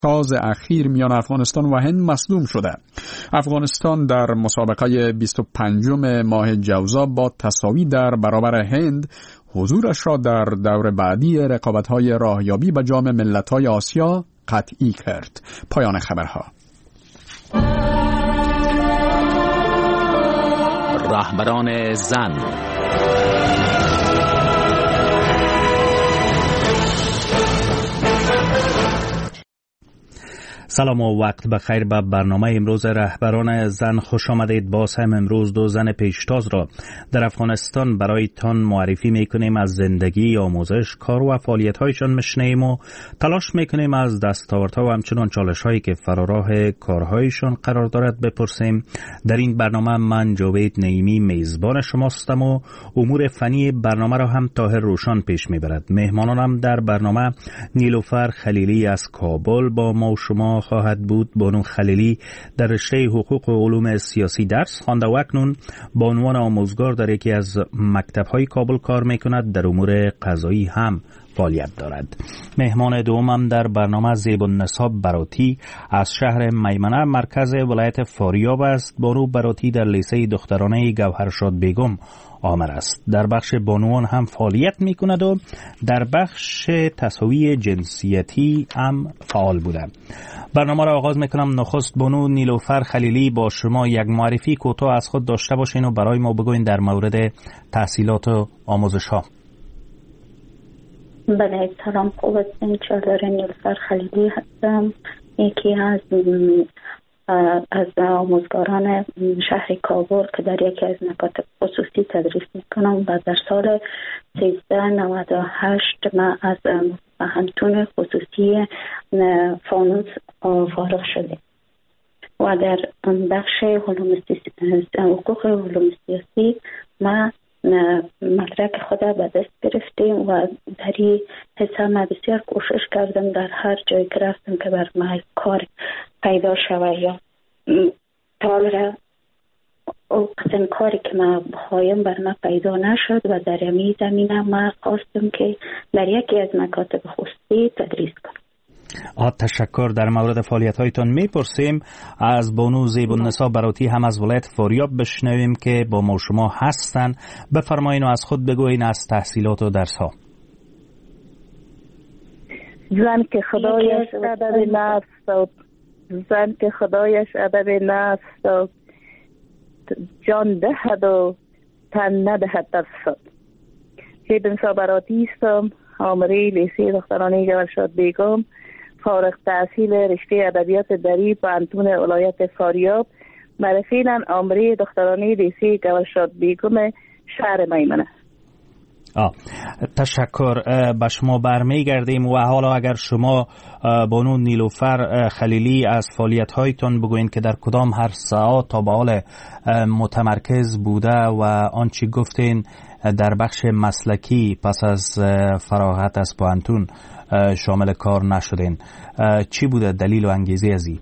تاز اخیر میان افغانستان و هند مصدوم شده. افغانستان در مسابقه 25 ماه جوزا با تساوی در برابر هند حضورش را در دور بعدی رقابت‌های راهیابی به جام ملت‌های آسیا قطعی کرد. پایان خبرها. رهبران زن. سلام و وقت بخیر. به برنامه امروز رهبران زن خوش آمدید. باز هم امروز دو زن پیشتاز را در افغانستان برای تان معرفی میکنیم. از زندگی، آموزش، کار و فعالیت هایشان میشنویم و تلاش میکنیم از دستاوردها و همچنان چالش هایی که فراراه کارهایشان قرار دارد بپرسیم. در این برنامه من جاوید نعیمی میزبان شماستم و امور فنی برنامه را هم طاهر روشان پیش میبرد. مهمانانم در برنامه نیلوفر خلیلی از کابل با ما و شما خواهد بود. بانو خلیلی در رشته حقوق و علوم سیاسی درس خوانده و اکنون به عنوان آموزگار در یکی از مکتب‌های کابل کار میکند. در امور قضایی هم فعالیت دارد. مهمان دومم در برنامه زیب‌النسا براتی از شهر میمنه مرکز ولایت فاریاب است. بانو براتی در لیسه دخترانه گوهرشاد بیگم آمر است. در بخش بانوان هم فعالیت می کند و در بخش تساوی جنسیتی هم فعال بوده. برنامه را آغاز می کنم. نخست بانو نیلوفر خلیلی با شما یک معرفی کوتاه از خود داشته باشین و برای ما بگوین در مورد تحصیلات و آموزش ها. بله، سلام، خوب هستیم. چادر نیلوفر خلیلی هستم. یکی از آموزگاران شهر کابل که در یکی از مکاتب خصوصی تدریس میکنم و در سال 1398 من از محنتون خصوصی فانوس فارغ شدیم و در بخش حقوق علوم سیاسی من مدرک خود به دست گرفتیم و در این حصه من بسیار کوشش کردم در هر جایی که رفتم که بر من کار پیدا شود یا طالب او قسم کاری که من خواهیم بر من پیدا نشد و در این زمینه من خواستم که در یکی از مکاتب خصوصی تدریس کنم. تشکر. در مورد فعالیت هایتان میپرسیم. از بانو زیب‌النسا براتی هم از ولایت فاریاب بشنویم که با ما شما هستن. بفرمایین و از خود بگوین از تحصیلات و درس ها. زن که خدایش ادب نفس داد، زن که خدایش ادب نفس داد، جان دهد و تن ندهد درصد. زیب‌النسا براتی استم، آمره لیسه دخترانه گوهرشاد بیگم، فارغ تحصیل رشته ادبیات دری پانتون ولایت فاریاب، معرفینا آمره دخترانه لیسه گوهرشاد بیگم شهر میمنه. تشکر. به شما برمیگردیم و حالا اگر شما بانو نیلوفر خلیلی از فعالیت هایتان بگوین که در کدام هر ساعت تا به حال متمرکز بوده و آنچه گفتین در بخش مسلکی پس از فراغت از پانتون شامل کار نشدین، چی بوده دلیل و انگیزه ازی؟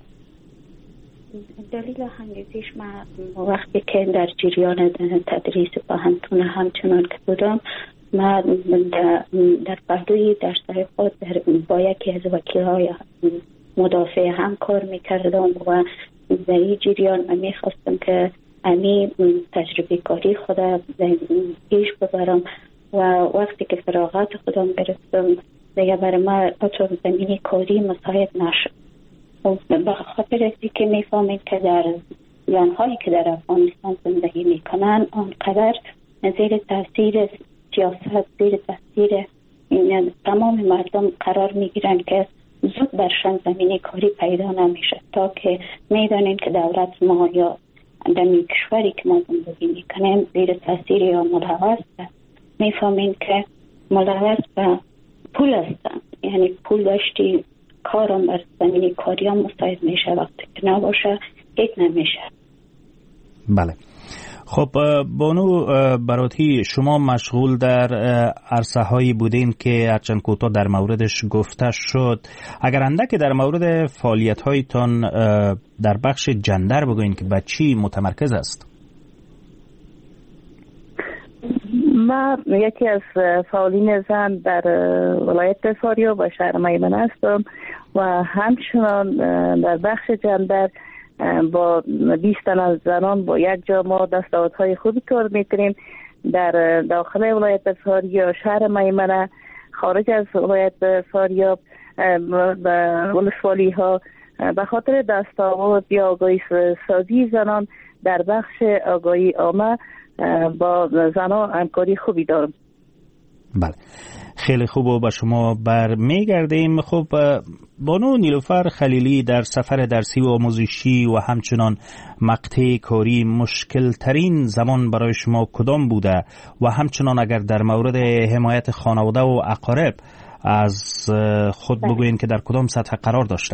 دلیل انگیزیش من وقتی که در جریان تدریس پانتون همچنان که بودم، من در پهلوی درس‌های خود با یکی از وکیل‌های مدافع هم کار می‌کردم و در این جریان من می‌خواستم که امی تجربه کاری خودم پیش ببرم و وقتی که فراغت خودم گرفتم دیگه برای من تو زمینی کاری مساعد نشد. به خاطر ازی که میفهمید که در زن‌هایی که در افغانستان زندگی میکنن آنقدر زیر تاثیر سیاست، زیر تاثیر تمام مردم قرار میگیرن که زود برشان زمینی کاری پیدا نمیشه تا که میدانیم که دولت ما یا در کشوری که ما زندگی میکنیم زیر تاثیر یا ملوث میفهمیم که ملوث به پول هستن، یعنی پول داشتی کارم بر زمینی کاری هم مساعد میشه، وقتی که نباشه هیچ نمیشه. بله. خب بانو براتی، شما مشغول در عرصه هایی بودین که هرچند کوتاه در موردش گفته شد. اگر اندک در مورد فعالیت هایتان در بخش جندر بگوین که به چی متمرکز است؟ من یکی از فعالین زن در ولایت فاریاب و شهر میمنه هستم و همچنان در بخش جندر با 20 تن از زنان با یک جا ما دستاوردهای خوبی کار میکنیم در داخل ولایت فاریاب، شهر میمنه، خارج از ولایت فاریاب، ولسوالی ها، به خاطر دستاورد یا آگاهی سازی زنان در بخش آگاهی عامه با زنان همکاری خوبی دارم. بله، خیلی خوب و به شما برمیگردیم. خب بانو نیلوفر خلیلی، در سفر درسی و آموزشی و همچنان مقطع کاری مشکل ترین زمان برای شما کدام بوده و همچنان اگر در مورد حمایت خانواده و اقارب از خود بگوین که در کدام سطح قرار داشته؟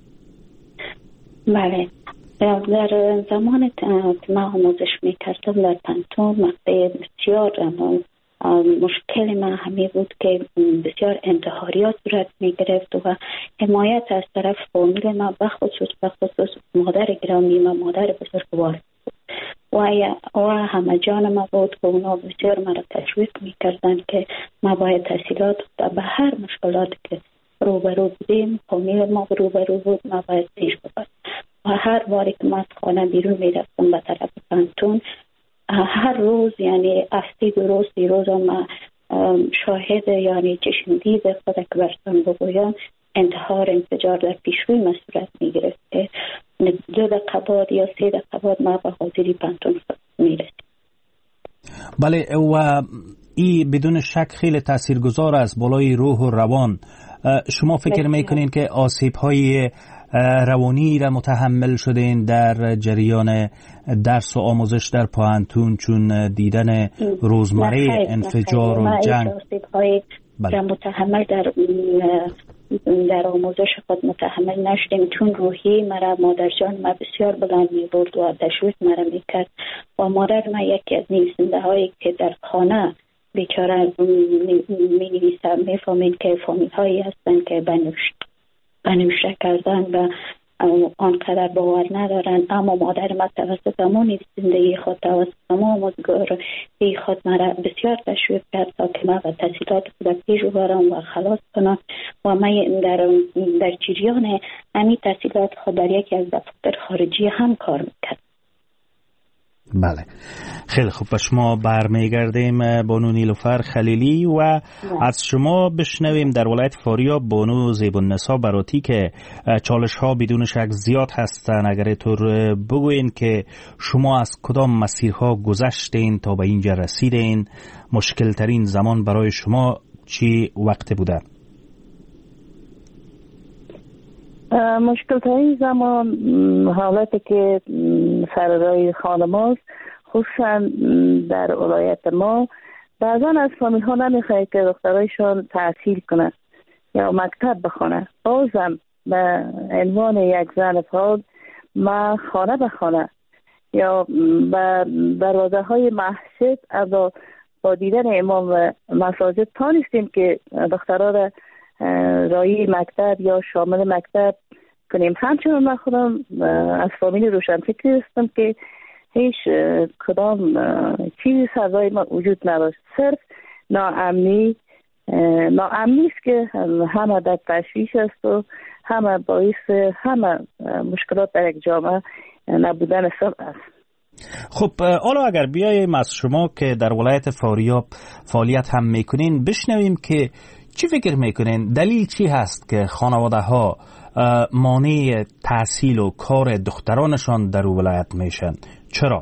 بله، در زمان که من آموزش میکردم در پنتون مقطع بسیار مشکل من همین بود که بسیار انتحاریات صورت میگرفت و حمایت از طرف فامیل من بخصوص مادر گرامی و مادر بزرگوار و همه جان ما بود که اونا بسیار مرا تشویق میکردن که ما باید تحصیلات به هر مشکلات که روبرو بودیم، فامیل ما روبرو بود، ما باید پیش ببریم. و هر باری که ما از خانه بیرون میرفتم به طرف پنتون، هر روز یعنی افتی درستی روز ما شاهد یعنی چشمدید خود که برسان بگویم انتحار انفجار در پیشروی ما صورت میگرفت که 2 دقیقه بعد یا 3 دقیقه بعد ما به حاضری پنتون میرسیم. بله، و این بدون شک خیلی تاثیرگذار است بالای روح و روان. شما فکر میکنین که آسیب‌های روانی را متحمل شدین در جریان درس و آموزش در پانتون، چون دیدن روزمره انفجار و جنگ؟ آسیب‌های را متحمل در آموزش خود متحمل نشدیم، چون روحی مرا مادر جان ما بسیار بلند می برد و تشویق مرا میکرد و مادر ما یکی از نویسنده هایی که در خانه بیچاره می نویسم میفهمید که فامیل هایی هستند که بنوشته کردن و آنقدر باور ندارن، اما مادر ما توسط همون نویسندگی خود توسط همون آموزگاری خود مرا بسیار تشویق کرد تا که ما به تحصیلات خود پیش ببرم و خلاص کنم و من در جریان همین تحصیلات خود در یکی از دفاتر خارجی هم کار میکرد. بله، خیلی خوب، به شما برمیگردیم بانو نیلوفر خلیلی و از شما بشنویم در ولایت فاریاب بانو زیبالنسا براتی که چالش ها بدون شک زیاد هستن. اگر طور بگوین که شما از کدام مسیرها گذشتین تا به اینجا رسیدین، مشکل ترین زمان برای شما چی وقت بوده؟ مشکل ترین زمان حالتی که سر راه خانم هاست، خصوصا در ولایت ما بعضا از فامیل ها نمیخواهد که دخترایشان تحصیل کنند یا مکتب بخونه. بازم به عنوان یک زن فعال ما خانه به خانه یا به دروازه های مسجد با دیدن امام و مساجد تانستیم که دخترها را رایی مکتب یا شامل مکتب کنیم. همچنان من خودم از فامیل روشنفکری هستم که هیچ کدام چیزی سرای ما وجود نداشت، صرف ناامنی است که همه در تشویش است و همه باعث همه مشکلات در یک جامعه نبودن صلح است. خب حالا اگر بیاییم از شما که در ولایت فاریاب فعالیت هم میکنین بشنویم که چی فکر میکنین؟ دلیل چی هست که خانواده ها مانع تحصیل و کار دخترانشان در ولایت میشن؟ چرا؟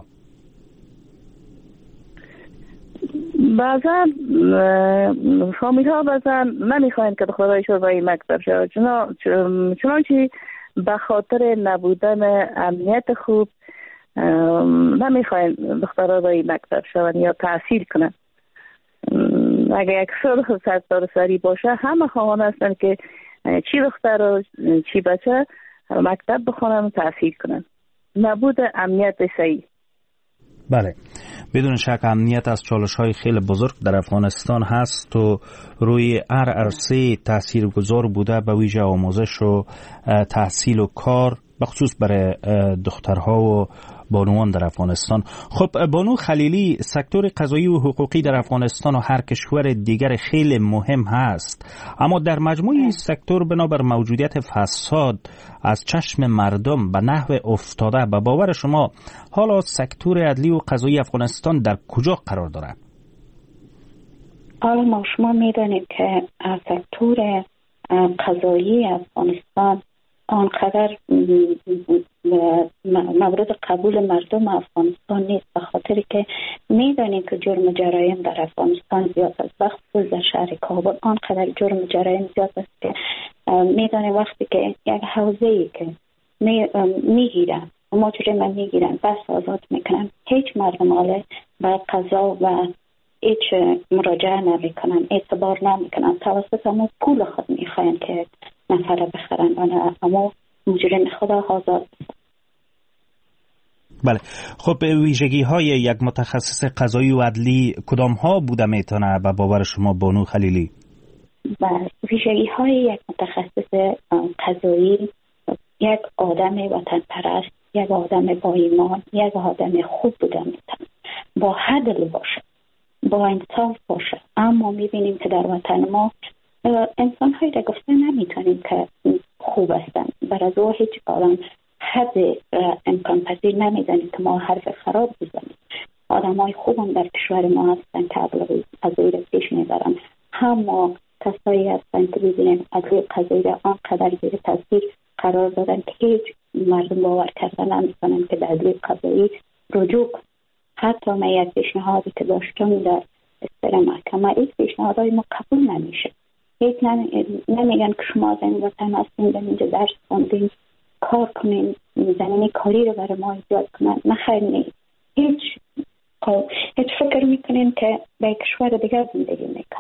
بعضا فامیل ها بعضا نمیخواین که دخترایشان رای مکتب شد، چنانچه به خاطر نبودن امنیت خوب نمیخواین دخترها رای مکتب شون یا تحصیل کنن. اگر یک سری باشه همه خواهان هستن که چی دختر و چی بچه مکتب بخونن و تحصیل کنن. نبود امنیت صحیح. بله، بدون شک امنیت از چالش‌های خیلی بزرگ در افغانستان هست و روی هر عرصه تاثیرگذار بوده، به ویژه آموزش و تحصیل و کار، بخصوص برای دخترها و بانوان در افغانستان. خب بانو خلیلی، سکتور قضایی و حقوقی در افغانستان و هر کشور دیگر خیلی مهم هست، اما در مجموع این سکتور بنابر موجودیت فساد از چشم مردم به نحو افتاده، به باور شما حالا سکتور عدلی و قضایی افغانستان در کجا قرار دارد؟ حالا ما شما میدانید که سکتور قضایی افغانستان آنقدر مورد قبول مردم افغانستان نیست، به خاطر که میدانید که جرم جرایم در افغانستان زیاد است. وقتی در شهر کابل آنقدر جرم جرایم زیاد است که میدانید وقتی که یک حوزه‌ای که میگیرن مجرم میگیرن بس آزاد میکنن، هیچ مردم حاله به قضا و هیچ مراجعه نمیکنن، اعتبار نمیکنن، توسط همون پول خود میخواین که نفره بخرن، اما مجرم خدا آزاد. بله، خب ویژگی های یک متخصص قضایی و عدلی کدام ها بوده میتونه به باور شما بانو خلیلی؟ بله، ویژگی های یک متخصص قضایی یک آدم وطن پرست، یک آدم با ایمان، یک آدم خوب بوده میتونه، با عدل باشه، با انصاف باشه. اما میبینیم که در وطن ما انسان هایی را گفته نمیتونیم که خوب هستن، برای او هیچ آدم حد امکان پذیر نمیدانیم که ما حرف خراب بزنیم. آدم های خوب هم در کشور ما هستن که از او را پیش میبرن، اما کسایی هستن که ببینیم عدل قضایی را آنقدر زیر تاثیر قرار دادن که هیچ مردم باور کردن نمیتونن که در عدل قضایی رجوع. حتی من یک پیشنهادی که داشتم در استر محکمه، یک پیشنهادهای ما قبول نمیشه. هیچ نمیگن که شما از این وطن هستین، در اینجا درس خوندین، کار کنین، زمینه کاری رو برای ما ایجاد کنن. نه خیر نیست. هیچ فکر میکنین که به کشور دیگر زندگی میکن.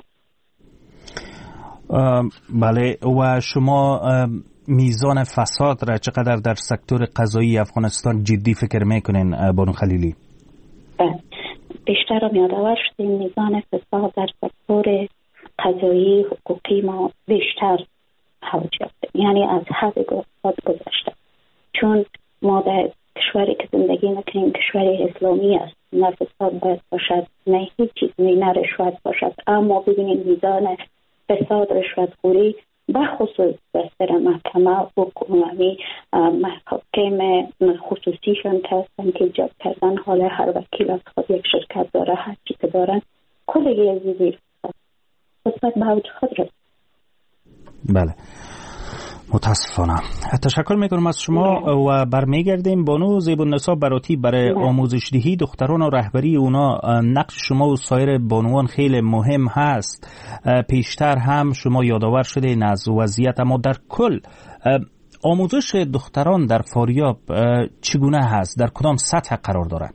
بله، و شما میزان فساد را چقدر در سکتور قضایی افغانستان جدی فکر میکنین بانو خلیلی؟ بیشتر رو یادآور شدیم میزان فساد در سکتور قضایی حقوقی ما بیشتر اوج یافته، یعنی از حد گذشته. چون ما در کشوری که زندگی میکنیم کشوری اسلامی است، نه فساد باید باشد، نه هیچ چیز، نه رشوت باشد. اما ببینید میزان فساد، رشوتخوری بخصوص در محکمه حکومتی، محاکم خصوصیشون که هستن که ایجاد کردن، حالا هر وکیل از خود یک شرکت داره، هر چی که دارن کلی از زیر فساد به اوج خود رسید. بله، متاسفانه. تشکر میکنم از شما و برمیگردیم. بانو زیبالنسا براتی، برای آموزش دهی دختران و رهبری اونا نقش شما و سایر بانوان خیلی مهم هست. پیشتر هم شما یادآور شدین از وضعیت، اما در کل آموزش دختران در فاریاب چگونه هست؟ در کدام سطح قرار دارد؟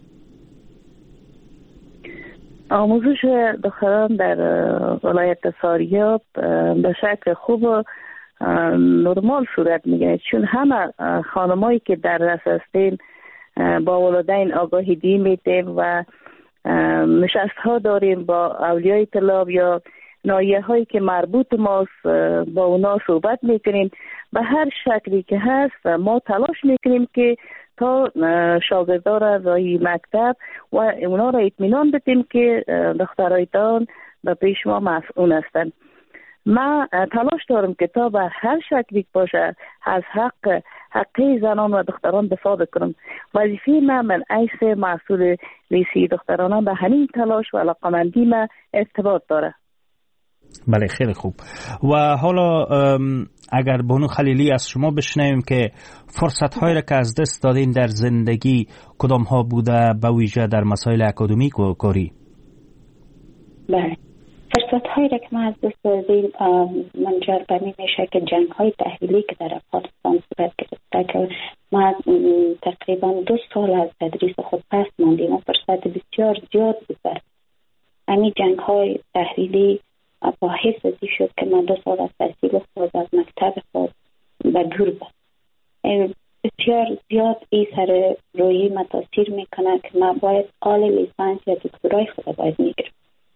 آموزش دختران در ولایت فاریاب به شکل خوب و نرمال صورت میگیره، چون همه خانمایی که در رس هستیم با والدین آگاهی میدیم و نشست ها داریم با اولیای طلاب یا ناحیه هایی که مربوط ماست، با اونا صحبت میکنیم. به هر شکلی که هست ما تلاش میکنیم که تا شاگردان را راهی مکتب و اونا را اطمینان بدیم که دخترایتان به پیش ما مسئول هستند. ما تلاش دارم که تا به هر شکلی باشه از حقی زنان و دختران دفاع بکنم. وظیفه من حیث مسئول لیسه دختران به همین تلاش و علاقمندی من ارتباط داره. بله، خیلی خوب. و حالا اگر بانو خلیلی از شما بشنویم که فرصت هایی را که از دست دادین در زندگی کدام ها بوده، به ویژه در مسائل اکادمیک و کاری؟ بله، فرصت هایی را که ما از دست دادیم منجر به این میشه که جنگ های تحویلی که در افغانستان صورت گرفته که ما تقریبا 2 سال از تدریس خود پس ماندیم و فرصت بسیار زیاد بود. همین جنگ های تحویلی باعث ازی شد که من 2 سال از تحصیل خود از مکتب خود به دور بود. بسیار زیاد این سر روی من تاثیر میکنه که من باید عالی لیسانس یا دکترای خود باید میگیرم.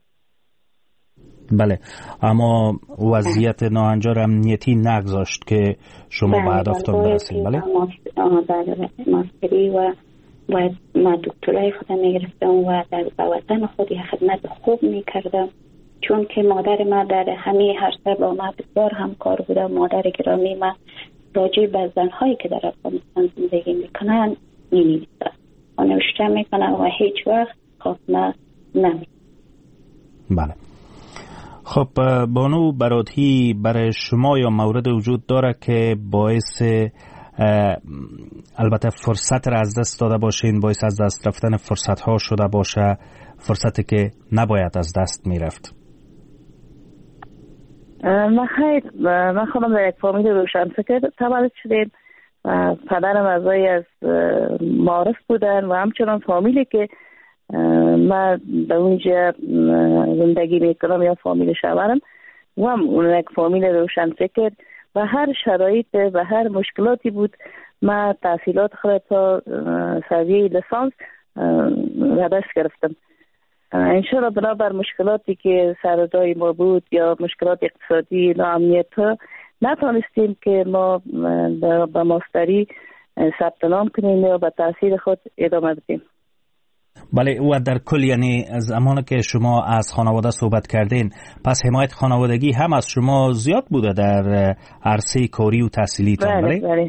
بله، اما وضعیت ناهنجار امنیتی نگذاشت که شما به هدفتان برسید. بله، ماستری و و ما دکترای خودم میگرفتم و در وطن خود خدمت خوب میکردم، چون که مادر ما در همه هر با ما بسیار همکار بوده. مادر گرامی ما راجع به زنهایی که در افغانستان زندگی میکنن مینویسه و نوشته میکنه و هیچ وقت خاتمه نمیده. بله. خب بانو براتی، برای شما یا مورد وجود داره که باعث البته فرصت را از دست داده باشین، باعث از دست رفتن فرصت ها شده باشه، فرصتی که نباید از دست میرفت؟ من خودم در یک فامیل روشنفکر تولد شدیم و پدرم اعضای از معارف بودن و همچنان فامیلی که من به اونجا زندگی میکنم یا فامیل شوهرم و هم اون یک فامیل روشنفکر و هر شرایط و هر مشکلاتی بود من تحصیلات خود تا سویه لیسانس را دست گرفتم. انشاءالله بنابر مشکلاتی که سرزای ما بود یا مشکلات اقتصادی ناامنیت ها نتانستیم که ما به ماستری ثبت نام کنیم یا به تحصیل خود ادامه بدیم. بله، و در کل یعنی زمانی که شما از خانواده صحبت کردین، پس حمایت خانوادگی هم از شما زیاد بوده در عرصه کاری و تحصیلیتان؟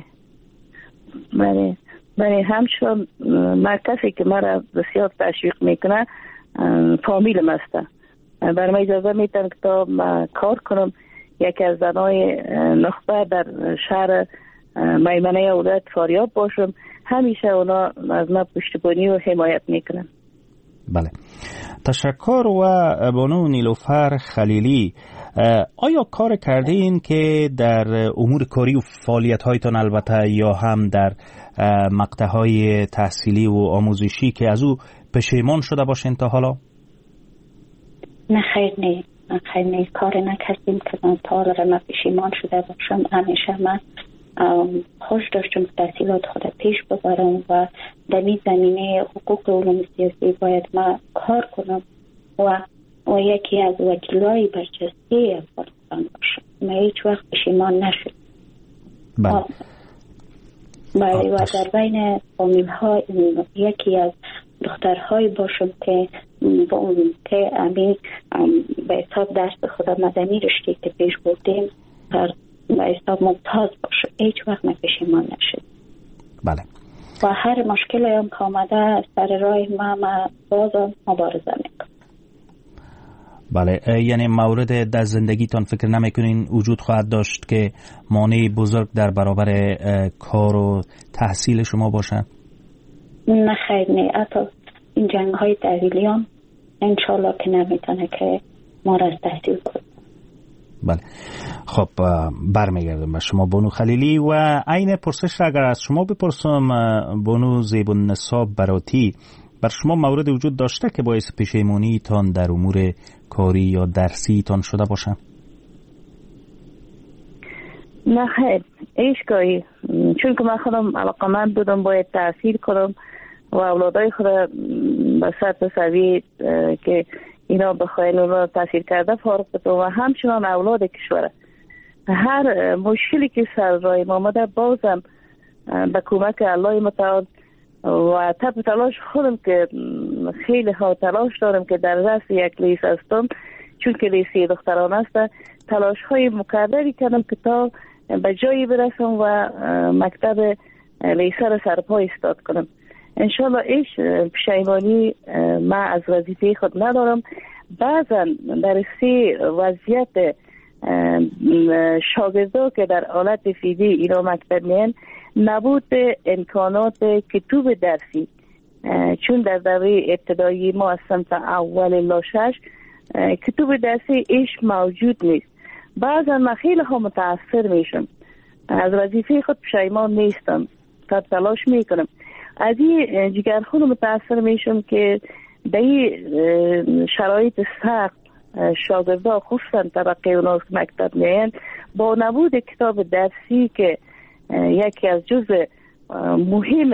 بله همچنان من کسی که مرا بسیار تشویق میکنه فامیلم هسته. برای من اجازه میتن که تا کار کنم، یکی از زنای نخبه در شهر میمنه اولاد فاریاب باشم، همیشه اونا از من پشتیبانی و حمایت میکنن. بله، تشکر. و بانو نیلوفر خلیلی، آیا کار کرده این که در امور کاری و فعالیت هایتان البته یا هم در مقطع های تحصیلی و آموزشی که از او پشیمان شده باشین تا حالا؟ نه خیر نه کار نکردیم که من تا حالا من پشیمان شده باشم. همیشه من خوش داشتم تحصیلات خود پیش ببرم و در این زمینه حقوق و علوم سیاسی باید من کار کنم و یکی از وکیلای برجسته افغانستان باشم. من هیچ وقت پشیمان نشد. بله، و در بین فامیل ها یکی از دخترهای باشم که امین به حساب درس خدا مدنی رشته که پیش بردیم به حساب ممتاز باشه. هیچ وقت من پشیمان نشد. بله. و هر مشکلی هم که آمده سر راه ما بازم مبارزه میکنم. بله، یعنی مورد در زندگیتان فکر نمیکنین وجود خواهد داشت که مانع بزرگ در برابر کار و تحصیل شما باشن؟ نه خیر نه، حتی این جنگ های تحویلیان انشالله که نمیتونه که ما را از تحصیل کنه. بله. خب برمیگردم به شما بانو خلیلی و عین پرسش را اگر از شما بپرسم بانو زیبالنسا براتی، بر شما مورد وجود داشته که باعث پشیمانی تان در امور کاری یا درسی تان شده باشن؟ نه خیر، ایشگاهی چون که من خودم علاقمند بودم باید تحصیل کنم و اولادای خود به سطح سوی که اینا بخواین اونا تحصیل کرده فارغ بده و همچنان اولاد کشوره. هر مشکلی که سر رای ما آمده بازم به کمک الله متعال و تب تلاش خودم که خیلی ها تلاش دارم که در رأس یک لیس هستم، چون که لیسی دختران است، تلاش های مکرری کردم که تا به جایی برسم و مکتب لیسه را سرپا ایستاد کنم. انشالله ایش پشیمانی من از وظیفه خود ندارم. بعضا در وضعیت شاگردا که در حالت فیدی اینا مکتب میان، نبود امکانات کتب درسی، چون در دوره ابتدایی ما از سمت اول لاشش کتب درسی ایش موجود نیست. بعضا من خیلی ها متاثر میشم، از وظیفه خود پشیمان نیستم، تا تلاش میکنم. از این جگرخون متاثر میشم که در این شرایط سخت شاگردا خصوصا طبقه اوناس مکتب میان با نبود کتاب درسی که یکی از جزء مهم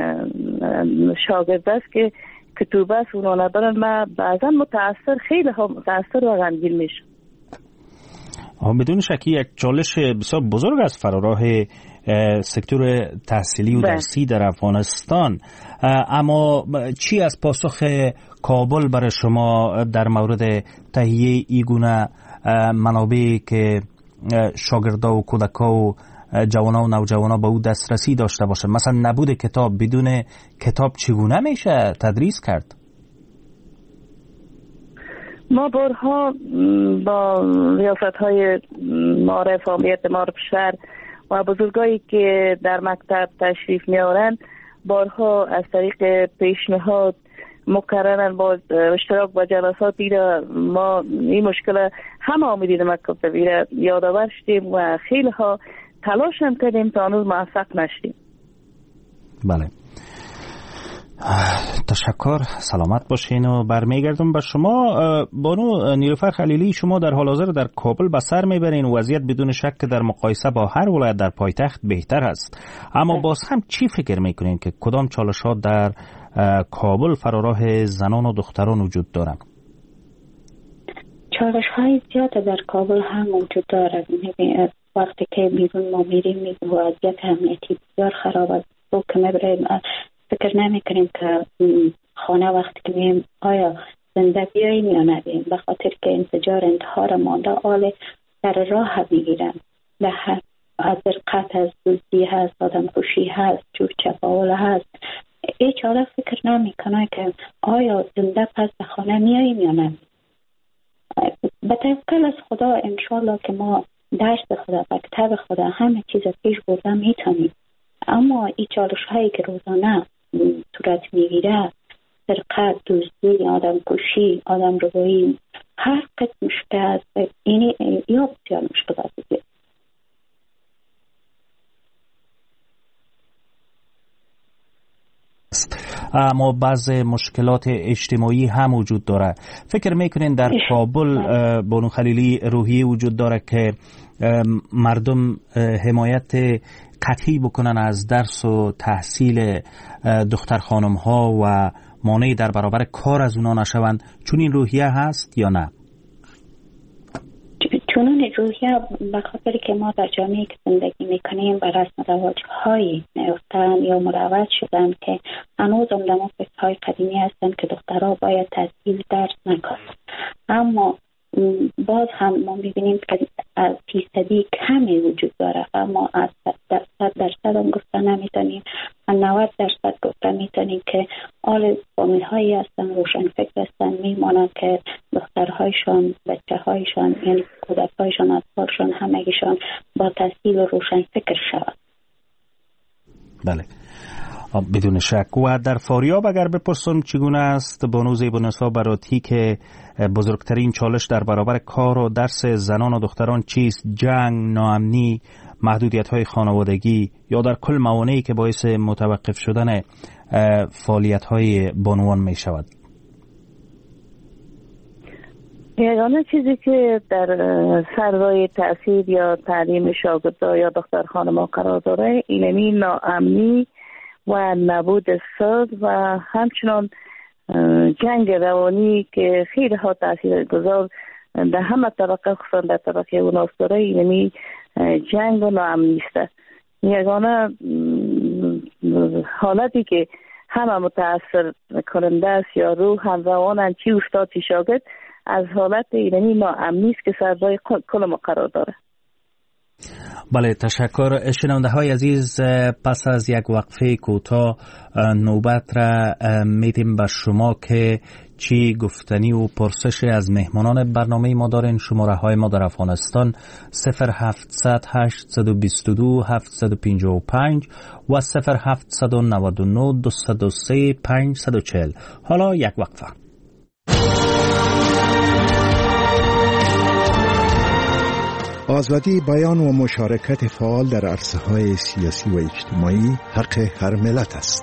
شاگرد است که کتاب است اونا ندارن، من بعضا متاثر، خیلی ها متاثر و غمگین میشم. بدون شکی یک چالش بسیار بزرگ از فراراه سکتور تحصیلی و درسی در افغانستان. اما چی از پاسخ کابل برای شما در مورد تهیه ایگونه منابعی که شاگردا و کودکا و جوانا و نوجوانا به او دسترسی داشته باشه؟ مثلا نبود کتاب، بدون کتاب چگونه میشه تدریس کرد؟ ما بارها با ریاست‌های معارف و عملیات معارف شهر و بزرگایی که در مکتب تشریف میارن بارها از طریق پیشنهاد مکررن با اشتراک با جلسات دیده ما این مشکل همه آمدید مکتب بیره یادآور شدیم و خیلی ها تلاش هم کردیم تا هنوز موفق نشدیم. بله، تشکر، سلامت باشین و برمیگردم به شما. بانو نیلوفر خلیلی، شما در حال حاضر در کابل به سر میبرین و وضعیت بدون شک در مقایسه با هر ولایت در پایتخت بهتر است، اما باز هم چی فکر میکنین که کدام چالش‌ها در کابل فراراه زنان و دختران وجود دارن؟ چالش‌های زیاد در کابل هم وجود دارد. وقتی که بیرون ما میریم وضعیت امنیتی بسیار خراب است. تو که میبریم فکر نمی کنیم که خانه وقتی که میم آیا زنده بیاییم یا نبیم، به خاطر که انفجار انتحار مانده آل در راه میگیرن. از رقت هست، دزدی هست، آدم کشی هست، چور چپاول هست. هیچ آدم فکر نمی کنه که آیا زنده پس به خانه میاییم یا نبیم. به توکل از خدا انشالله که ما درس خدا، مکتب خدا، همه چیز پیش برده میتونیم. اما این چالش هایی که روزانه صورت میگیره، سرقت، دزدی، آدم کشی، آدم ربایی، هر قسم مشکل است. این یا بسیار مشکلات است. اما بعض مشکلات اجتماعی هم وجود داره. فکر میکنین در کابل بانو خلیلی روحیه وجود داره که مردم حمایت قطعی بکنن از درس و تحصیل دختر خانم ها و مانعی در برابر کار از اونا نشوند؟ چون این روحیه هست یا نه؟ چون روحیه به خاطر که ما در جامعه که زندگی میکنیم بر رسم رواج هایی میفتن یا مروج شدن که هنوز هم دموکراسی های قدیمی هستن که دخترها باید تحصیل درس نکنن. اما باز هم ما میبینیم که از فیصدی کمی وجود داره، اما از 100% هم گفته نمیتونیم، 90% گفته میتونیم که آل فامیل هایی هستن، روشن فکر هستن، میمانن که دخترهایشان، بچه هایشان، یعنی کودک هایشان، اطفالشان همگیشان با تحصیل روشن فکر شود. بله، بدون شک. و در فاریاب اگر بپرسم چگونه است بانو زیبانسا براتی که بزرگترین چالش در برابر کار و درس زنان و دختران چیست؟ جنگ، ناامنی، محدودیت‌های خانوادگی یا در کل موانعی که باعث متوقف شدن فعالیت‌های بانوان می شود؟ یگانه چیزی که در سرای تأثیر یا تعلیم شاگردان یا دختر خانم‌ها قرار داره اینمی ناامنی و نبود صد و همچنان جنگ روانی که خیلی ها تأثیر گذار در همه طبقه خصوصا در طبقه اوناس داره، اینمی جنگ و ناامنی است. یگانه حالتی که همه متاثر کننده است یا روح هم روانن چی استاد چی شاگرد از حالت اینمی ناامنی است که سرای کل ما قرار داره. بله، تشکر. شنونده های عزیز، پس از یک وقفه کوتاه نوبت را میدیم به شما که چی گفتنی و پرسش از مهمانان برنامه ما دارین. شماره های ما در افغانستان 0700 822 755 و 0799 203 540. حالا یک وقفه. آزادی بیان و مشارکت فعال در عرصه‌های سیاسی و اجتماعی حق هر ملت است.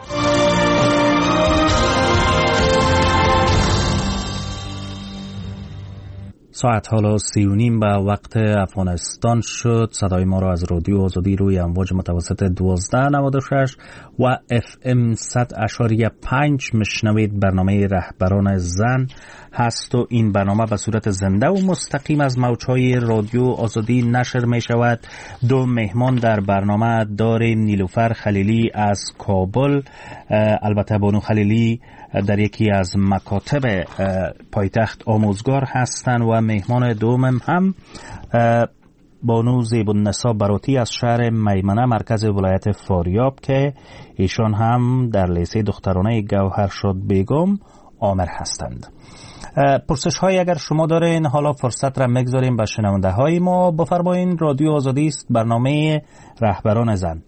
ساعت حالا 3:30 به وقت افغانستان شد. صدای ما را از رادیو آزادی روی امواج متوسط 1296 و FM 100.5 مشنوید. برنامه رهبران زن هست و این برنامه به صورت زنده و مستقیم از موج‌های رادیو آزادی نشر می شود. 2 مهمان در برنامه داریم. نیلوفر خلیلی از کابل، البته بانو خلیلی در یکی از مکاتب پایتخت آموزگار هستند و مهمان دومم هم بانو زیبالنسا براتی از شهر میمنه مرکز ولایت فاریاب که ایشان هم در لیسه دخترانه گوهرشاد بیگم آمر هستند. پرسش های اگر شما دارین حالا فرصت را مگذاریم به شنونده های ما. بفرمایین. رادیو آزادی است، برنامه رهبران زن.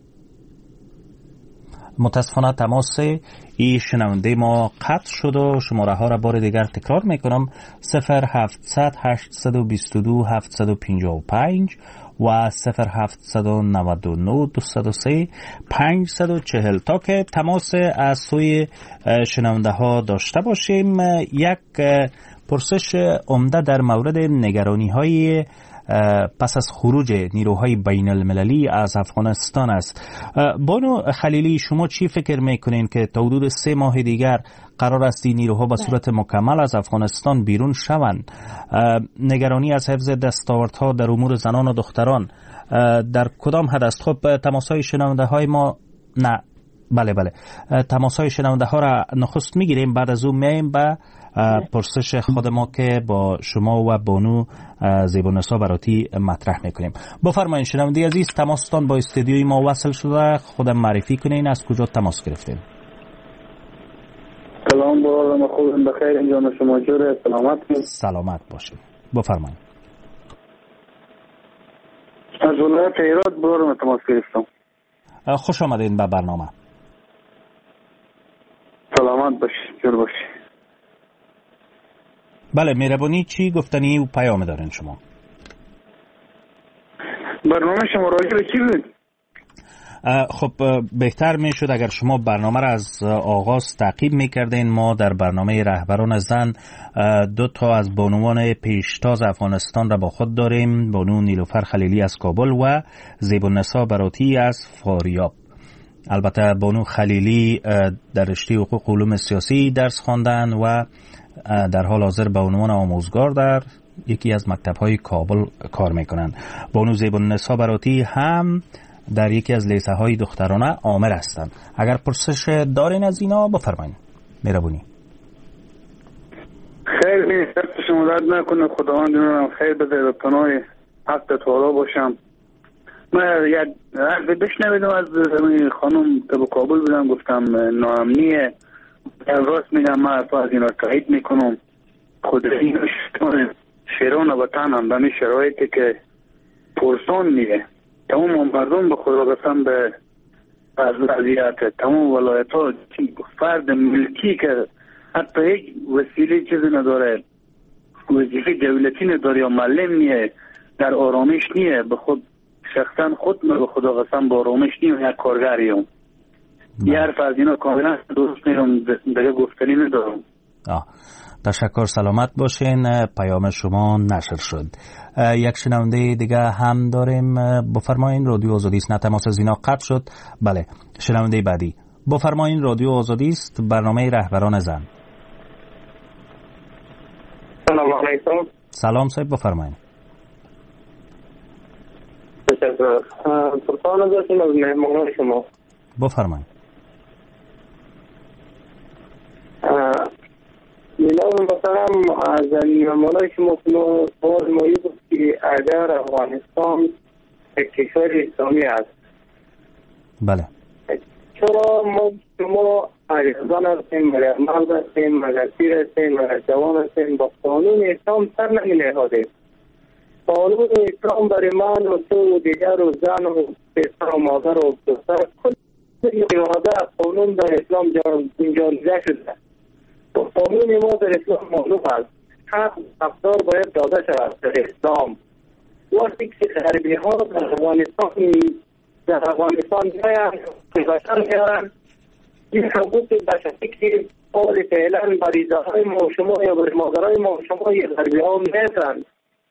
متاسفانه تماس این شنونده ما قطع شد و شماره ها را بار دیگر تکرار میکنم: 0700 822 755 و 0799 203 540 تا که تماس از سوی شنونده ها داشته باشیم. یک پرسش عمده در مورد نگرانی های پس از خروج نیروهای بین المللی از افغانستان است. بانو خلیلی، شما چی فکر میکنین که تا حدود 3 ماه دیگر قرار است این نیروها به صورت مکمل از افغانستان بیرون شوند؟ نگرانی از حفظ دستاوردها در امور زنان و دختران در کدام حد است؟ خب تماسهای شنونده های ما بله تماسهای شنونده ها را نخست میگیریم، بعد از اون میایم به پرسش خود ما که با شما و بانو زیبالنسا براتی مطرح میکنیم. بفرمایید شنونده عزیز، تماستان با استودیوی ما وصل شده، خودم معرفی کنین، از کجا تماس گرفتین؟ سلام با ما، خودم بخیر، اینجا شما جوره، سلامت باشید. بفرمایید. از ولایت هرات بارم تماس گرفتم. خوش آمدین به برنامه. سلامت باشید، جور باشید. بله، مهربانی چی گفتنی و پیام دارین شما؟ برنامه شما راجع به چی بود؟ خب بهتر میشد اگر شما برنامه را از آغاز تعقیب میکردین. ما در برنامه رهبران زن 2 تا از بانوان پیشتاز افغانستان را با خود داریم: بانو نیلوفر خلیلی از کابل و زیبالنسا براتی از فاریاب. البته بانو خلیلی در رشته حقوق و علوم سیاسی درس خواندن و در حال حاضر به عنوان آموزگار در یکی از مکتب‌های کابل کار میکنند. بانو زیبالنسا براتی هم در یکی از لیسه های دخترانه آمر هستند. اگر پرسش دارین از اینا بفرمایید. مهربانی. خیر، دست شما درد نکنه، خداوند اونم خیر بده و پناه حق تعالی باشم. من یک حرف بشنویدم از خانم که به کابل بودم، گفتم ناامنیه. راست میگم، من از اینا تایید میکنم. خود این شیران وطن هم به این شرایطی که پرسان میگه، تمام مردم به خدا قسم به از وضعیت تمام ولایت ها فرد ملکی که حتی هیچ وسیله چیزی نداره، وظیفه دولتی نداره یا معلم نیه، در آرامش نیه، به خود شخصا خود به خدا قسم با آرامش نیه، یک کارگریم. یه حرف از اینا کاملا درست میرم، دیگه گفتنی ندارم. تشکر، سلامت باشین. پیام شما نشر شد. یک شنونده دیگه هم داریم. بفرمایین. رادیو آزادی است، نه تماس از اینا قطع شد. بله، شنونده بعدی. بفرمایین. رادیو آزادی است، برنامه رهبران زن. سلام علیکم. سلام صاحب، بفرمایین. تشکر. سلطان داشتیم از مهمانان شما. بفرمایین. میلاد مثلا از مهمانان شما سوال مایی بود که اگر افغانستان یک کشور اسلامی است، بله، چرا ما شما زن هستیم، مگر مرد هستیم، مگر پیر هستیم، مگر جوان هستیم، با قانون اسلام سر نمی نهادیم؟ قانون اسلام برای من و تو و دیگر و زن و پسر و مادر و دختر کل اراده قانون در اسلام جاریده شده. قانون ما در اسلام معلوم است، حق رفتار باید داده شود در اسلام. وقتی که غربی ها در افغانستان میاین بشر میارن، این حقوق بشری که آلی فعلا بریزه های ما شما یا بر مادرهای ما شما یا غربی ها میتن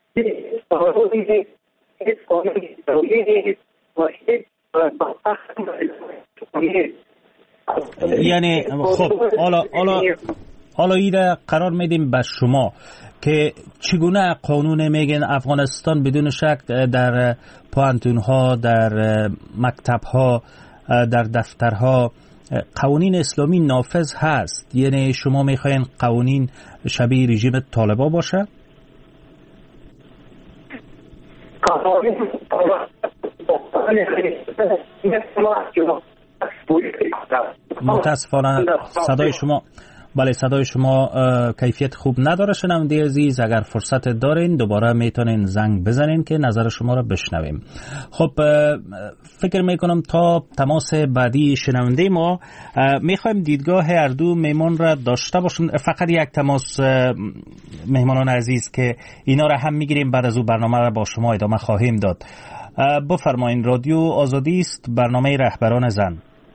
هیچ قانون اسلامی نیست و هیچ یعنی خب حالا ایده قرار میدیم به شما که چگونه قانون میگن افغانستان بدون شک در پوهنتون‌ها، در مکتب‌ها، در دفترها قوانین اسلامی نافذ هست. یعنی شما میخواین قوانین شبیه رژیم طالبا باشه؟ متاسفانه صدای شما کیفیت خوب نداره. شنونده عزیز، اگر فرصت دارین دوباره میتونین زنگ بزنین که نظر شما را بشنویم. خب فکر میکنم تا تماس بعدی شنونده ما میخوایم دیدگاه هر دو میمون را داشته باشیم. فقط یک تماس مهمانان عزیز که اینا را هم میگیریم، بعد از او برنامه را با شما ادامه خواهیم داد. بفرمایین. رادیو آزادی است، برنامه رهبران زن.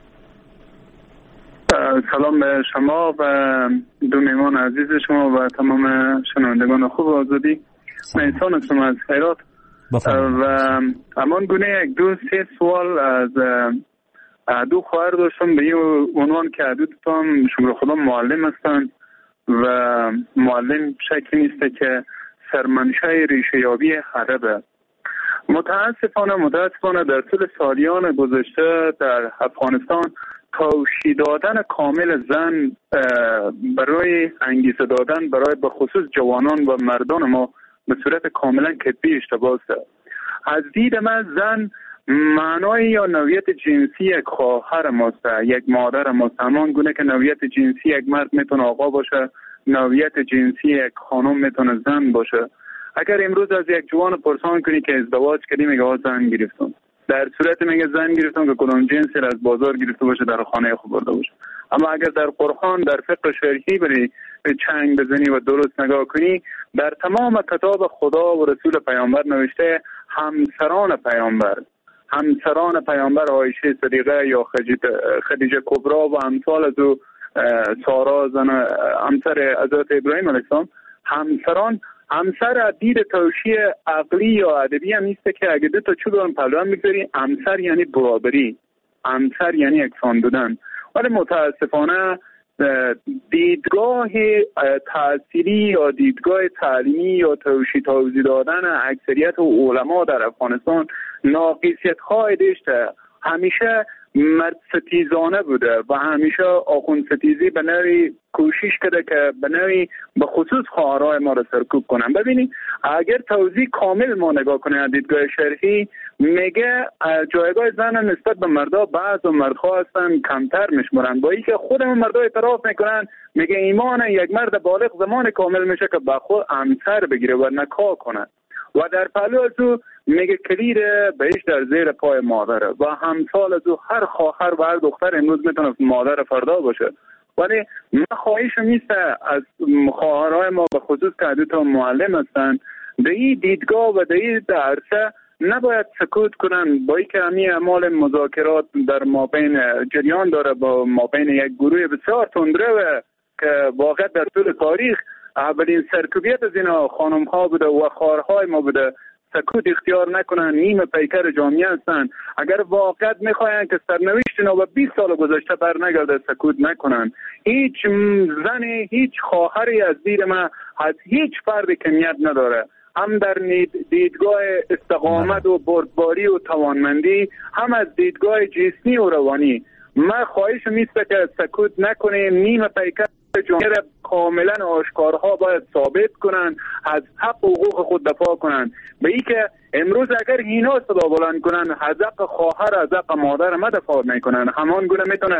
سلام به شما و دو میهمان عزیز شما و تمام شنوندگان خوب آزادی. من انسان هستم از هرات و امان گونه یک دو سه سوال از دو خواهر داشتم به این عنوان که دو تام شکر خدا معلم هستند و معلم شکی نیسته که سرمنشه ریشه یابی ادب. متاسفانه در طول سالیان گذشته در افغانستان توشی دادن کامل زن برای انگیزه دادن برای به خصوص جوانان و مردان ما به صورت کاملا کتبی اشتباه است. از دید من زن معنای یا نوعیت جنسی یک خواهر ماست، یک مادر ماست. همان گونه که نوعیت جنسی یک مرد میتونه آقا باشه، نوعیت جنسی یک خانم میتونه زن باشه. اگر امروز از یک جوان پرسان کنی که ازدواج کردی میگه زن گرفتم، در صورت میگه زن گرفتم که کدام جنسی را از بازار گرفته باشه در خانه خود برده باشه. اما اگر در قرآن در فقه شرعی بری چنگ بزنی و درست نگاه کنی، در تمام کتاب خدا و رسول پیامبر نوشته همسران پیامبر عایشه صدیقه یا خدیجه کبرا و امثال از او سارا زن همسر حضرت ابراهیم علیه السلام. همسر دید توشی عقلی یا ادبی هم نیسته که اگه دو تا چوب هم پلو هم بگذاری، همسر یعنی برابری، همسر یعنی یکسان بودن. ولی متاسفانه دیدگاه تأثیری یا دیدگاه تعلیمی یا توضیح دادن اکثریت علما در افغانستان ناقصیت های داشته. همیشه مرد ستیزانه بوده و همیشه آخوند ستیزی به نوعی کوشش کرده که به نوعی به خصوص خواهرای ما را سرکوب کنن. ببینید اگر توضیح کامل ما نگاه کنیم از دیدگاه شرعی، میگه جایگاه زن نسبت به مردا بعض و مردها هستن کمتر میشمرن، با اینکه خودمون مردا اعتراف میکنن. میگه ایمان یک مرد بالغ زمان کامل میشه که با خود همسر بگیره و نکاح کنه و در پهلو از او میگه کلید بهش در زیر پای مادره و همسال از او هر خواهر و هر دختر امروز میتونه مادر فردا باشه. ولی من خواهشم نیست از خواهرای ما به خصوص که دو تا معلم هستن به این دیدگاه و به این درسه نباید سکوت کنن، با اینکه همین اعمال مذاکرات در مابین جریان داره با مابین یک گروه بسیار تندرو که واقعا در طول تاریخ اولین سرکوبیت از اینا خانم ها بوده و خواهرهای ما بوده. سکوت اختیار نکنن، نیم پیکر جامعه هستن. اگر واقعا میخواین که سرنوشت اینا و 20 سال گذشته بر نگرده، سکوت نکنن. هیچ زنی، هیچ خواهری از دید من از هیچ فرد کمیت نداره، هم در دیدگاه استقامت و بردباری و توانمندی، هم از دیدگاه جسمی و روانی. من خواهشم نیست که سکوت نکنیم، نیم پیکر جامعه را کاملا آشکارها باید ثابت کنن، از حق و حقوق خود دفاع کنن. به این که امروز اگر اینا صدا بلند کنن از حق خواهر از حق مادر ما دفاع میکنن، همان گونه میتونه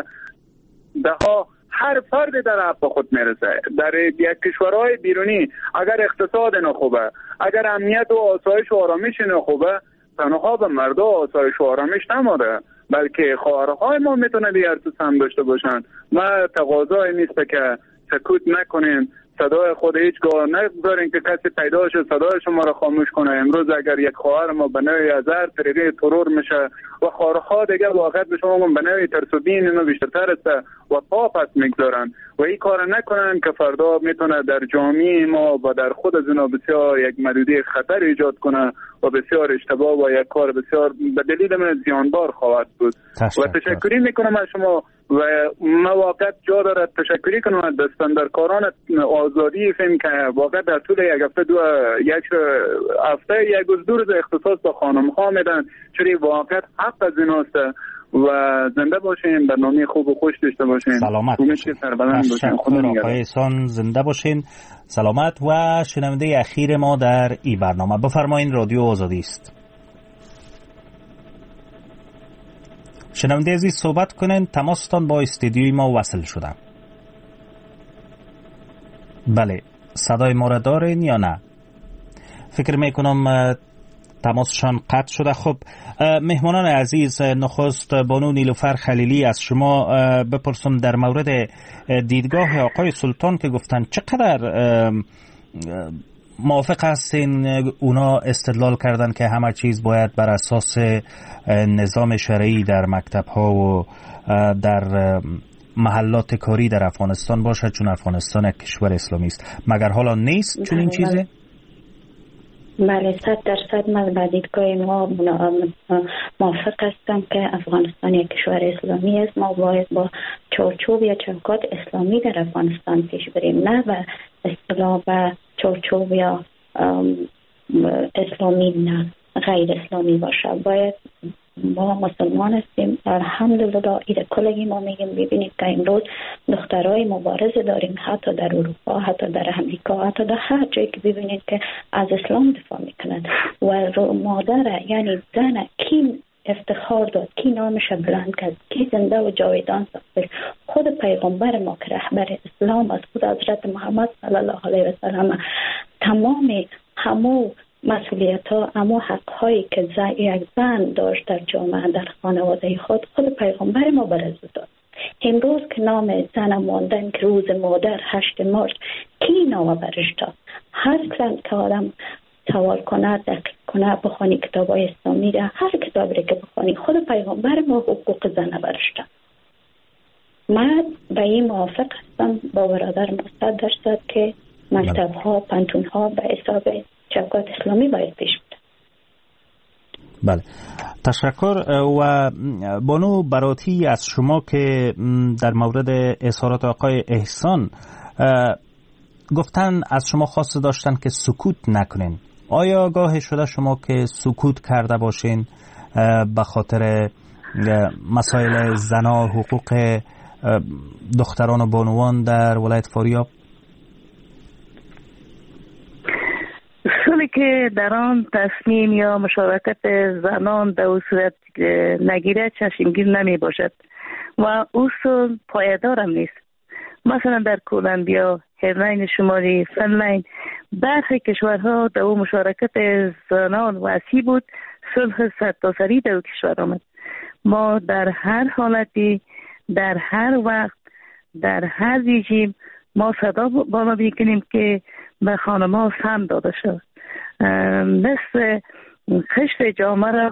دها هر فرد در حق خود میرسه. در یک کشورهای بیرونی اگر اقتصاد نخوبه، اگر امنیت و آسایش و آرامش نخوبه، تنها به مردا آسایش و آرامش نماده، بلکه خواهرهای ما میتونه دیگر تو سم داشته باشن. ما تقاضای نیست که سکوت نکنیم، صدای خود هیچگاه نگذارین که کسی پیدا شه صدای شما را خاموش کنه. امروز اگر یک خواهر ما به نوعی از هر طریقه ترور میشه و خواهرها دیگه واقعا به شما به نوعی ترسوبین اینو بیشتر است و پا پس میگذارن و این کار نکنن که فردا میتونه در جامعه ما و در خود از اینا بسیار یک محدودیت خطر ایجاد کنه و بسیار اشتباه و یک کار بسیار به دلیل من زیانبار خواهد بود. و تشکری میکنم از شما و ما واقعا جا دارد تشکری کنم از دستاندرکاران آزادی فیلم که واقعا در طول یک هفته یک روز دو روز اختصاص به خانم ها میدن چون واقعا حق از ایناست و زنده باشین، برنامه خوب و خوش داشته باشین. سلامت باشین. تشکر آقای احسان، زنده باشین، سلامت. و شنونده اخیر ما در این برنامه بفرمایین. رادیو آزادی است. شنونده عزیز صحبت کنین، تماستان با استودیوی ما وصل شدن. بله، صدای ما را دارین یا نه؟ فکر میکنم تماسشان قطع شده. خب مهمانان عزیز، نخست بانو نیلوفر خلیلی از شما بپرسم در مورد دیدگاه آقای سلطان که گفتن چقدر موافق هستین اونا استدلال کردن که همه چیز باید بر اساس نظام شرعی در مکتب ها و در محلات کاری در افغانستان باشه چون افغانستان یک کشور اسلامی است، مگر حالا نیست چون این چیزه؟ بله 100% من با دیدگاه ما موافق هستم که افغانستان یک کشور اسلامی است. ما باید با چارچوب یا چوکات اسلامی در افغانستان پیش بریم، نه به اصطلاح به چارچوب یا اسلامی نه غیر اسلامی باشه. باید ما مسلمان هستیم الحمدلله. ایده کلگی ما میگیم ببینید که امروز دخترای مبارزه داریم حتی در اروپا، حتی در امریکا، حتی در هر جایی که ببینید که از اسلام دفاع میکنند و مادر یعنی زن کی افتخار داد، کی نامش بلند کرد، کی زنده و جاویدان ساخت. خود پیغمبر ما که رهبر اسلام از خود حضرت محمد صلی الله علیه و سلم تمام همو مسئولیت ها اما حق هایی که یک زن داشت در جامعه در خانواده خود پیغمبر ما برزو داد. امروز که نام زن ماندن که روز مادر 8 مارس کی نام برش داد؟ هر که آدم سوال کنه دقیق کنه بخونی کتاب های اسلامی را، هر کتابی که بخونی خود پیغمبر ما حقوق زن برش داد. من به این موافق هستم با برادر ما 100% که مکتب ها پانتون ها به حساب چوکات اسلامی باید پیش بده. بله تشکر. و بانو براتی از شما که در مورد اظهارات آقای احسان گفتن از شما خواسته داشتن که سکوت نکنین، آیا آگاه شده شما که سکوت کرده باشین به خاطر مسائل زنا، حقوق دختران و بانوان در ولایت فاریاب؟ اصولی که در آن تصمیم یا مشارکت زنان در او صورت نگیره چشمگیر نمی باشد و اصول پایدارم نیست. مثلا در کولومبیا، هرلین شمالی، فنلند، برخی کشورها در او مشارکت زنان وسیع بود، صلح سرتاسری در او کشور آمد. ما در هر حالتی، در هر وقت، در هر رژیم ما صدا بالا میکنیم که به خانم‌ها سهم داده شد. مثل خشت جامعه را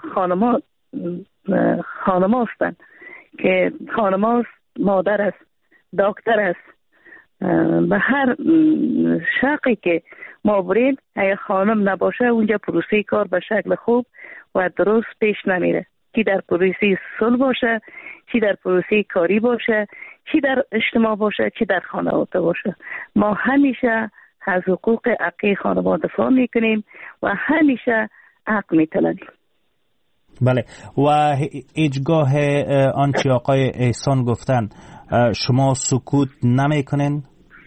خانم‌ها هستند که خانم‌ها مادر است، دکتر است. به هر شقی که ما بریم اگه خانم نباشه اونجا پروسه کار به شکل خوب و درست پیش نمیره، چی در پروسه صلح باشه، چی در پروسه کاری باشه، چی در اجتماع باشه، چی در خانواده باشه. ما همیشه از حقوق حقی خانواده دفاع میکنیم و همیشه حق میطلبیم. بله. و هیچگاه آنچه آقای احسان گفتن شما سکوت نمیکنین؟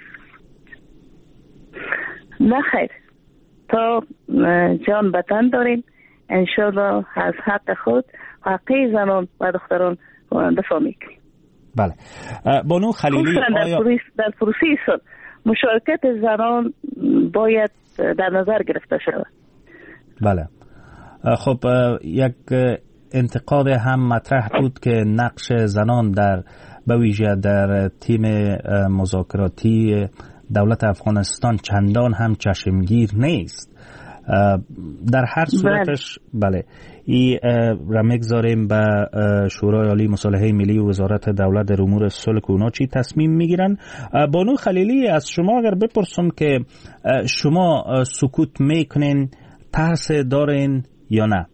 نه خیر، تا جان بتن داریم انشاءالله از حق خود حقی زنان و دختران دفاع میکنیم. بله. بانو خلیلی در پروسه صلح مشارکت زنان باید در نظر گرفته شود. بله. خب یک انتقاد هم مطرح بود که نقش زنان در به ویژه در تیم مذاکراتی دولت افغانستان چندان هم چشمگیر نیست. در هر صورتش بله ای را میگذاریم به شورای عالی مصالحه ملی و وزارت دولت در امور صلح که اونا چی تصمیم میگیرن. بانو خلیلی، از شما اگر بپرسم که شما سکوت میکنین، ترس دارین یا نه؟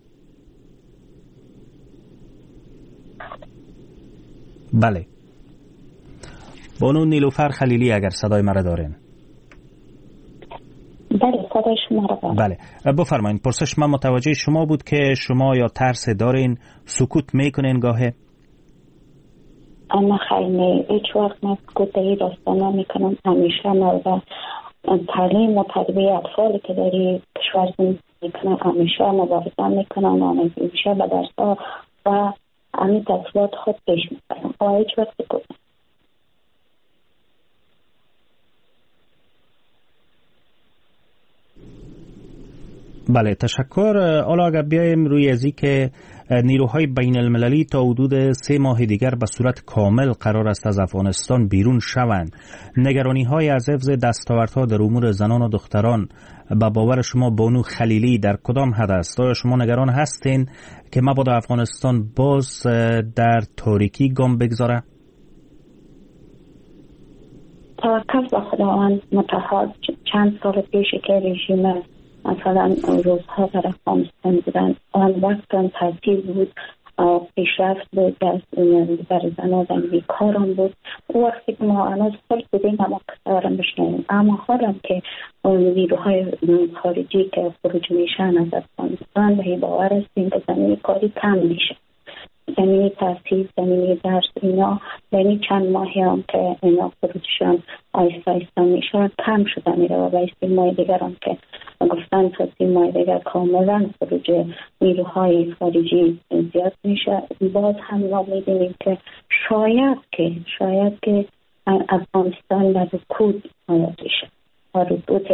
بله بانو نیلوفر خلیلی، اگر صدای مرا دارین. بله صدای شما را دارم. بله بفرمایید. پرسش من متوجه شما بود که شما یا ترس دارین، سکوت میکنین گاهه؟ اما خیلی هیچ وقت من سکوت داری راستا نمیکنم. همیشه مورد تعلیم و تربیه اطفالی که داری کشور زندگی میکنم همیشه مبارزه میکنم، همیشه به درس‌ها و همین تحصیلات خود پیش میبرم و هیچ وقت سکوت نمیکنم. بله تشکر. حالا اگر بیایم روی ازی که نیروهای بین المللی تا حدود 3 ماه دیگر به صورت کامل قرار است از افغانستان بیرون شوند، نگرانی های از حفظ دستاوردها در امور زنان و دختران به باور شما بانو خلیلی در کدام حد است؟ آیا شما نگران هستین که مبادا افغانستان باز در تاریکی گام بگذاره؟ توکل به خداوند متحد. چند سال پیش که رژیم مثلا روزها در افغانستان بودن، آن وقت هم ترتیب بود، پیشرفت بود، در زنان بیکارم بود. او وقتی که ما هنوز خود بودیم اما قصارم بشنیم، اما حالم که نیروهای خارجی که خروج میشن از افغانستان به باور هستیم که زمین کاری کم میشه، زمینی تحصیل، زمینی درس، اینا یعنی چند ماهی هم که اینا خروجشان آیسته آیسته میشه کم شده میره و باید 3 ماه دیگر هم که گفتن تا 3 ماه دیگر کاملا خروج نیروهای خارجی زیاد میشه. باز هم ما میدونیم که شاید که افغانستان در رکود آیاد میشه، رکود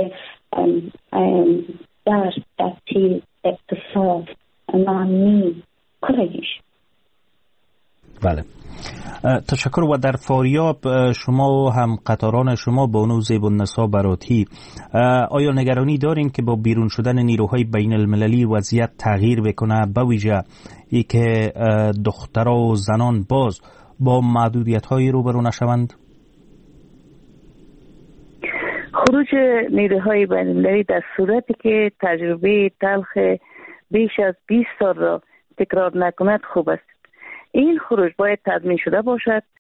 درس، تحصیل، اقتصاد، امنی کلگیش. بله تشکر. و در فاریاب شما و هم قطاران شما بانو زیب‌النسا براتی، آیا نگرانی دارین که با بیرون شدن نیروهای بین المللی وضعیت تغییر بکنه، به ویژه ای که دخترها و زنان باز با محدودیت های روبرو نشوند؟ خروج نیروهای بین المللی در صورتی که تجربه تلخ بیش از 20 سال را تکرار نکند خوب است. این خروج باید تضمین شده باشد